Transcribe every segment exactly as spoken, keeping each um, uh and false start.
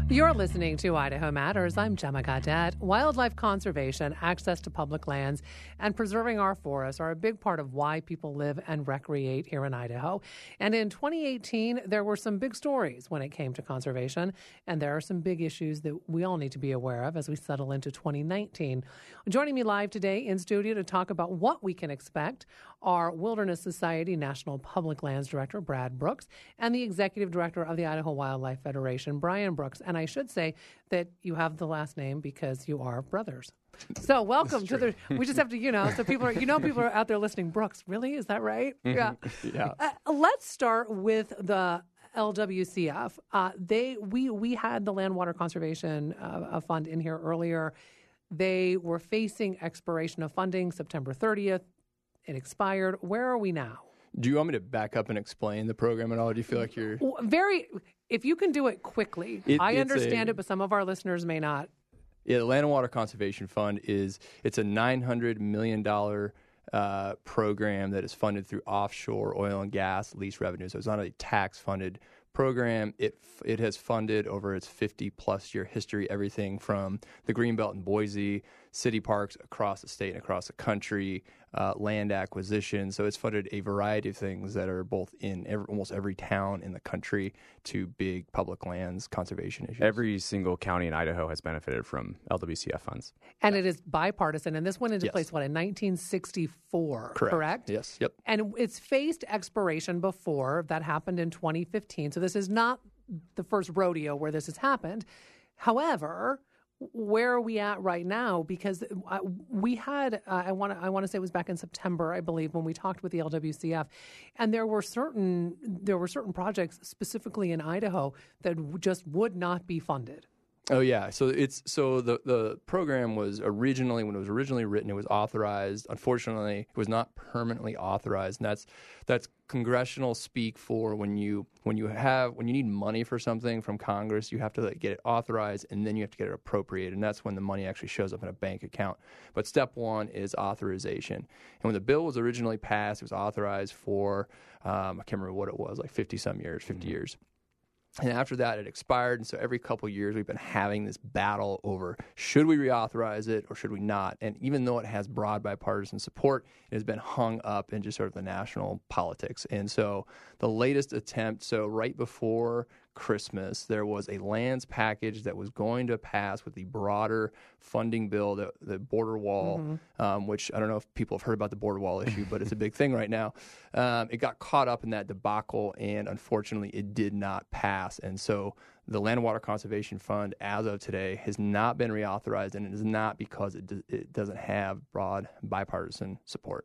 You're listening to Idaho Matters. I'm Gemma Gaudette. Wildlife conservation, access to public lands, and preserving our forests are a big part of why people live and recreate here in Idaho. And in twenty eighteen, there were some big stories when it came to conservation, and there are some big issues that we all need to be aware of as we settle into twenty nineteen. Joining me live today in studio to talk about what we can expect are Wilderness Society National Public Lands Director Brad Brooks and the Executive Director of the Idaho Wildlife Federation, Brian Brooks. And I should say that you have the last name because you are brothers. So welcome to the, we just have to, you know, so people are, you know, people are out there listening. Brooks, really? Is that right? Mm-hmm. Yeah. Yeah. Uh, let's start with the L W C F. Uh, they, we, we had the Land Water Conservation uh, Fund in here earlier. They were facing expiration of funding September thirtieth. It expired. Where are we now? Do you want me to back up and explain the program at all? Do you feel like you're... Very, if you can do it quickly. It, I understand a, it, but some of our listeners may not. Yeah, the Land and Water Conservation Fund is, it's a nine hundred million dollars uh, program that is funded through offshore oil and gas lease revenue. So it's not a tax-funded program. It it has funded over its fifty plus year history everything from the Greenbelt in Boise, city parks across the state and across the country, uh, land acquisition. So it's funded a variety of things that are both in every, almost every town in the country to big public lands conservation issues. Every single county in Idaho has benefited from L W C F funds. And yeah. It is bipartisan. And this went into yes. place, what, in nineteen sixty-four, correct? correct? Yes, yep. And it's faced expiration before. That happened in twenty fifteen. So this is not the first rodeo where this has happened. However, where are we at right now? Because uh, we had, uh, I want to, I want to say it was back in September, I believe, when we talked with the L W C F, and there were certain, there were certain projects specifically in Idaho that just would not be funded. Oh yeah, so it's so the the program was originally when it was originally written, it was authorized. Unfortunately, it was not permanently authorized, and that's that's congressional speak for when you when you have when you need money for something from Congress, you have to like, get it authorized, and then you have to get it appropriated, and that's when the money actually shows up in a bank account. But step one is authorization, and when the bill was originally passed, it was authorized for um, I can't remember what it was, like fifty some years, fifty mm-hmm. years. And after that, it expired. And so every couple of years, we've been having this battle over should we reauthorize it or should we not? And even though it has broad bipartisan support, it has been hung up in just sort of the national politics. And so the latest attempt, so right before Christmas, there was a lands package that was going to pass with the broader funding bill, the, the border wall, mm-hmm. um, which I don't know if people have heard about the border wall issue, but it's a big thing right now. Um, it got caught up in that debacle, and unfortunately, it did not pass. And so the Land and Water Conservation Fund, as of today, has not been reauthorized, and it is not because it, do, it doesn't have broad bipartisan support.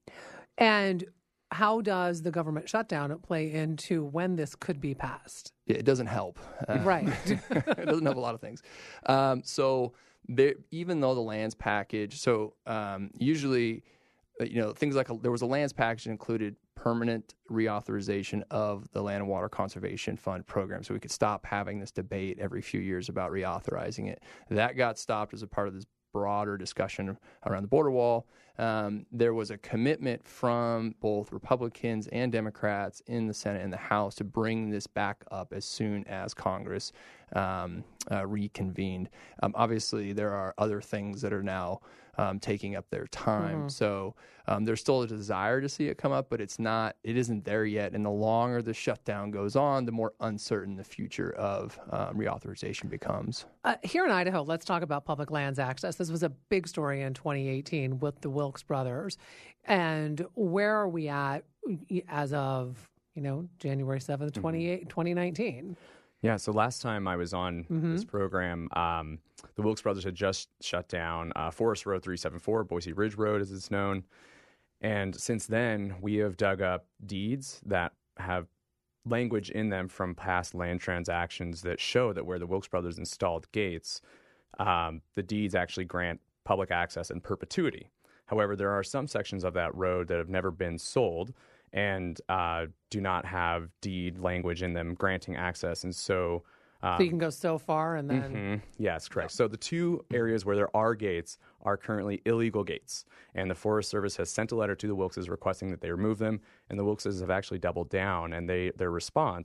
And how does the government shutdown play into when this could be passed? Yeah, it doesn't help. Uh, right. It doesn't help a lot of things. Um, so there, even though the lands package, so um, usually, you know, things like a, there was a lands package that included permanent reauthorization of the Land and Water Conservation Fund program, so we could stop having this debate every few years about reauthorizing it. That got stopped as a part of this broader discussion around the border wall. Um, there was a commitment from both Republicans and Democrats in the Senate and the House to bring this back up as soon as Congress um, uh, reconvened. Um, obviously, there are other things that are now um, taking up their time. Mm-hmm. So um, there's still a desire to see it come up, but it's not. It isn't there yet. And the longer the shutdown goes on, the more uncertain the future of um, reauthorization becomes. Uh, here in Idaho, let's talk about public lands access. This was a big story in twenty eighteen with the Wilkes brothers. And where are we at as of, you know, January seventh, mm-hmm. twenty nineteen? Yeah, so last time I was on mm-hmm. this program, um, the Wilkes brothers had just shut down uh, Forest Road three seventy-four, Boise Ridge Road as it's known. And since then, we have dug up deeds that have language in them from past land transactions that show that where the Wilkes brothers installed gates, um, the deeds actually grant public access in perpetuity. However, there are some sections of that road that have never been sold and uh, do not have deed language in them granting access. And so... Um, so you can go so far and then... Mm-hmm. Yes, correct. Yeah. So the two areas where there are gates are currently illegal gates. And the Forest Service has sent a letter to the Wilkes requesting that they remove them. And the Wilkes have actually doubled down. And they their response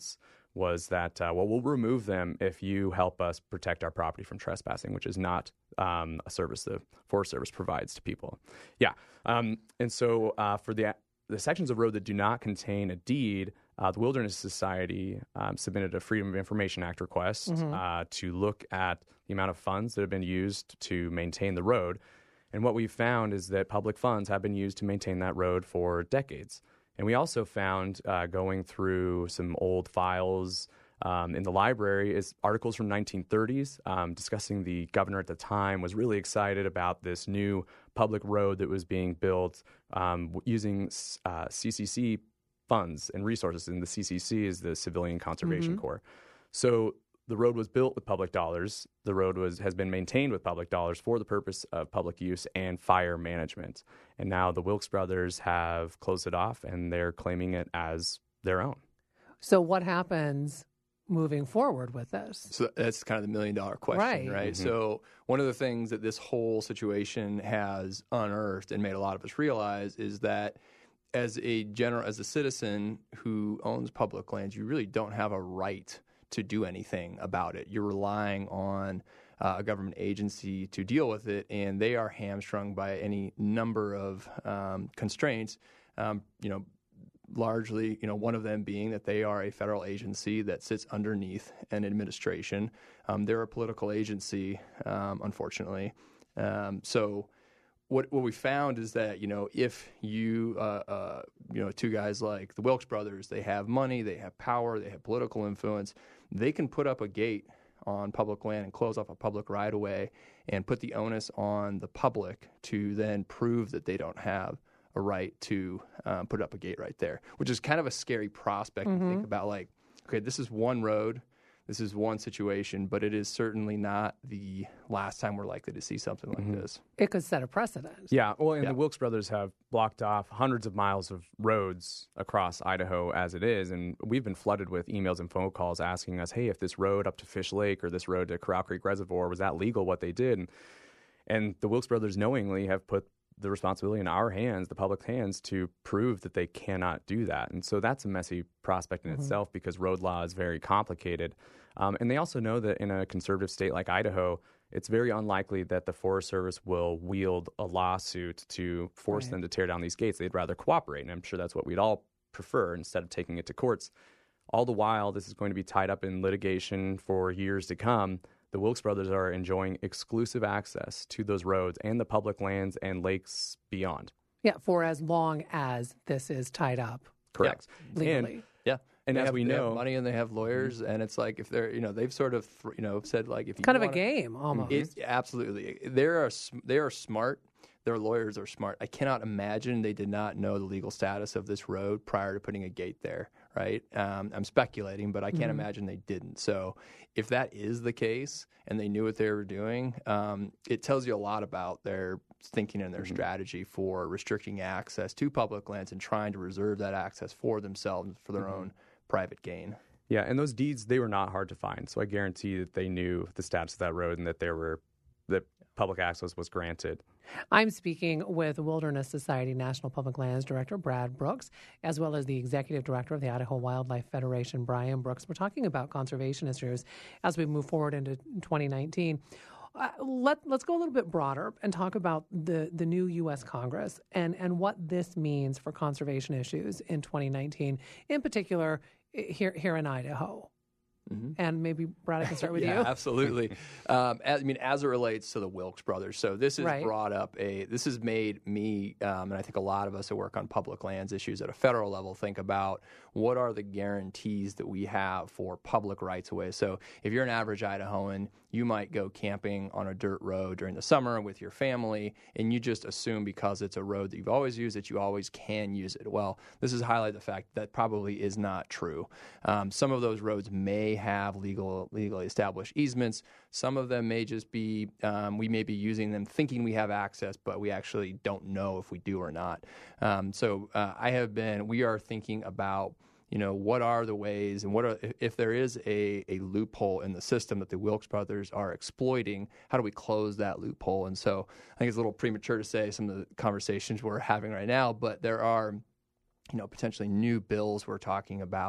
was that, uh, well, we'll remove them if you help us protect our property from trespassing, which is not um, a service the Forest Service provides to people. Yeah. Um, and so uh, for the the sections of road that do not contain a deed, uh, the Wilderness Society um, submitted a Freedom of Information Act request mm-hmm. uh, to look at the amount of funds that have been used to maintain the road. And what we found is that public funds have been used to maintain that road for decades. And we also found, uh, going through some old files um, in the library, is articles from nineteen thirties um, discussing the governor at the time was really excited about this new public road that was being built um, using uh, C C C funds and resources. And the C C C is the Civilian Conservation mm-hmm. Corps. So the road was built with public dollars. The road was has been maintained with public dollars for the purpose of public use and fire management. And now the Wilkes brothers have closed it off, and they're claiming it as their own. So what happens moving forward with this? So that's kind of the million dollar question, right? right? Mm-hmm. So one of the things that this whole situation has unearthed and made a lot of us realize is that as a general, as a citizen who owns public lands, you really don't have a right to do anything about it. You're relying on uh, a government agency to deal with it, and they are hamstrung by any number of um, constraints. Um, you know, largely, you know, one of them being that they are a federal agency that sits underneath an administration. Um, they're a political agency, um, unfortunately. Um, so. What what we found is that, you know, if you, uh, uh, you know, two guys like the Wilkes brothers, they have money, they have power, they have political influence, they can put up a gate on public land and close off a public right-of-way and put the onus on the public to then prove that they don't have a right to um, put up a gate right there, which is kind of a scary prospect mm-hmm. to think about, like, okay, this is one road. This is one situation, but it is certainly not the last time we're likely to see something like mm-hmm. this. It could set a precedent. Yeah, well, and yeah. the Wilkes brothers have blocked off hundreds of miles of roads across Idaho as it is, and we've been flooded with emails and phone calls asking us, hey, if this road up to Fish Lake or this road to Corral Creek Reservoir, was that legal, what they did? And, and the Wilkes brothers knowingly have put the responsibility in our hands, the public hands, to prove that they cannot do that. And so that's a messy prospect in mm-hmm. itself, because road law is very complicated. Um, and they also know that in a conservative state like Idaho, it's very unlikely that the Forest Service will wield a lawsuit to force right. them to tear down these gates. They'd rather cooperate, and I'm sure that's what we'd all prefer instead of taking it to courts. All the while, this is going to be tied up in litigation for years to come. The Wilkes brothers are enjoying exclusive access to those roads and the public lands and lakes beyond. Yeah, for as long as this is tied up. Correct. Yeah, legally. And, yeah. And they as have, we they know, have money and they have lawyers, mm-hmm. and it's like if they're, you know, they've sort of, you know, said like if you kind of wanna, a game almost. It, absolutely, they are they are smart. Their lawyers are smart. I cannot imagine they did not know the legal status of this road prior to putting a gate there, right? Um, I'm speculating, but I can't mm-hmm. imagine they didn't. So if that is the case and they knew what they were doing, um, it tells you a lot about their thinking and their mm-hmm. strategy for restricting access to public lands and trying to reserve that access for themselves for their mm-hmm. own private gain. Yeah, and those deeds, they were not hard to find. So I guarantee that they knew the status of that road and that there were that public access was granted. I'm speaking with Wilderness Society National Public Lands Director Brad Brooks, as well as the Executive Director of the Idaho Wildlife Federation, Brian Brooks. We're talking about conservation issues as we move forward into twenty nineteen. Uh, let, let's go a little bit broader and talk about the, the new U S Congress and, and what this means for conservation issues in twenty nineteen, in particular here, here in Idaho. Mm-hmm. And maybe, Brad, I can start with yeah, you. Absolutely. Um, as, I mean, as it relates to the Wilkes brothers, so this has right. brought up a, this has made me, um, and I think a lot of us who work on public lands issues at a federal level think about what are the guarantees that we have for public rights of way. So if you're an average Idahoan, you might go camping on a dirt road during the summer with your family, and you just assume because it's a road that you've always used that you always can use it. Well, this is highlight the fact that probably is not true. Um, some of those roads may have legal, legally established easements. Some of them may just be, um, we may be using them thinking we have access, but we actually don't know if we do or not. Um, so uh, I have been, we are thinking about, you know, what are the ways and what are, if there is a, a loophole in the system that the Wilkes brothers are exploiting, how do we close that loophole? And so I think it's a little premature to say some of the conversations we're having right now, but there are, you know, potentially new bills we're talking about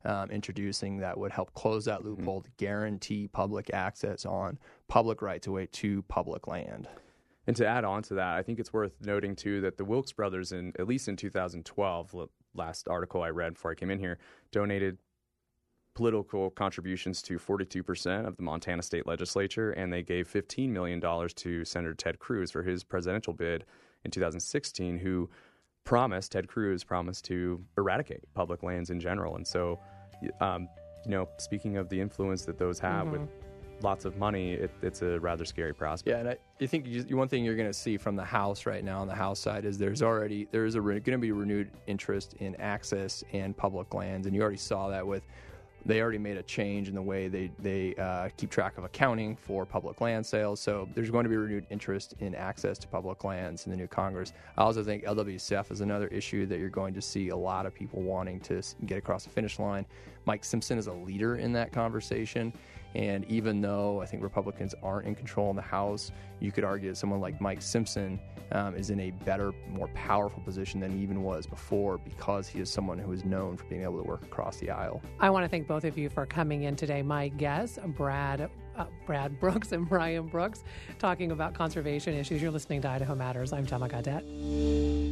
um, introducing that would help close that loophole mm-hmm. to guarantee public access on public right-of-way to public land. And to add on to that, I think it's worth noting, too, that the Wilkes brothers, in at least in two thousand twelve, last article I read before I came in here, donated political contributions to forty-two percent of the Montana state legislature, and they gave fifteen million dollars to Senator Ted Cruz for his presidential bid in two thousand sixteen, who promised, Ted Cruz promised to eradicate public lands in general. And so, um, you know, speaking of the influence that those have mm-hmm. with lots of money, it, it's a rather scary prospect. Yeah, and I, I think you, one thing you're going to see from the House right now on the House side is there's already there's a re, going to be renewed interest in access and public lands, and you already saw that with they already made a change in the way they they uh, keep track of accounting for public land sales. So there's going to be renewed interest in access to public lands in the new Congress. I also think L W C F is another issue that you're going to see a lot of people wanting to get across the finish line. Mike Simpson is a leader in that conversation. And even though I think Republicans aren't in control in the House, you could argue that someone like Mike Simpson um, is in a better, more powerful position than he even was before, because he is someone who is known for being able to work across the aisle. I want to thank both of you for coming in today. My guests, Brad uh, Brad Brooks and Brian Brooks, talking about conservation issues. You're listening to Idaho Matters. I'm Gemma Gaudette.